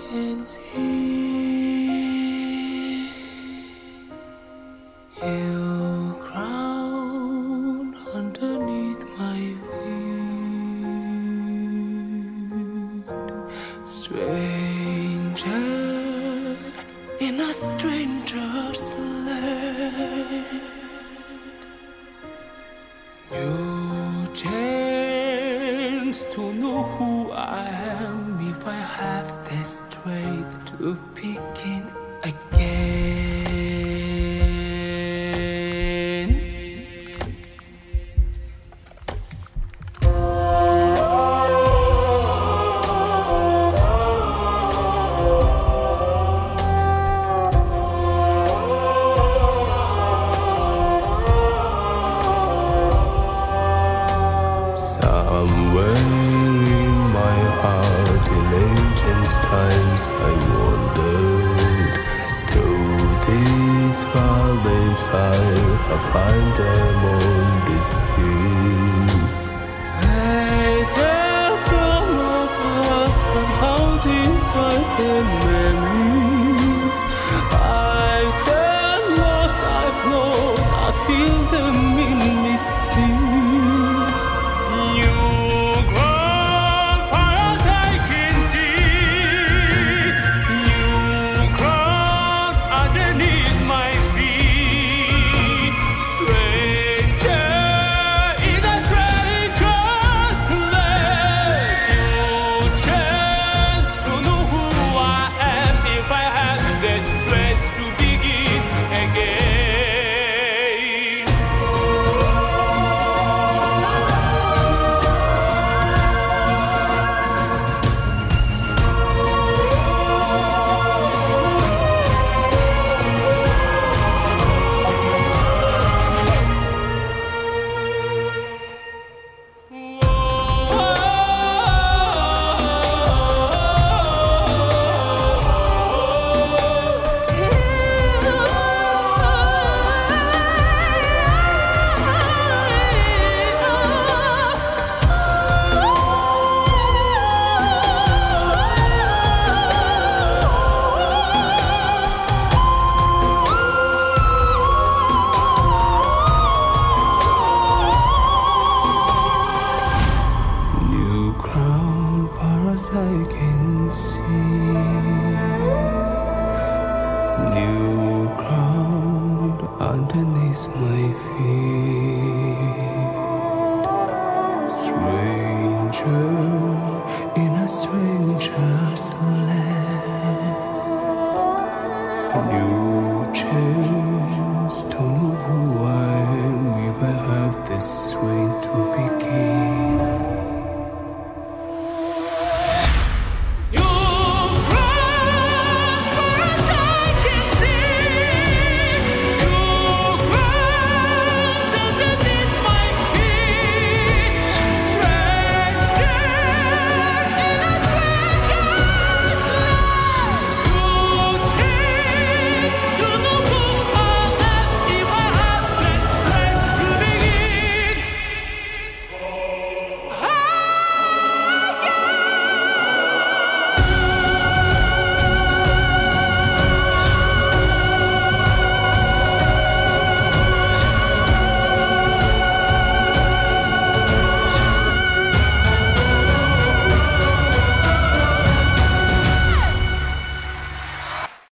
can see you crown underneath my feet. Stranger in a stranger's land, new chance to know who I am if I have the strength to begin again. Somewhere in my heart, in ancient times, I wandered through these valleys. I have climbed them on these hills. Faces from us somehow divide their memories. I've said lost, I've lost, I feel them in this sea. I can see new ground underneath my feet. Stranger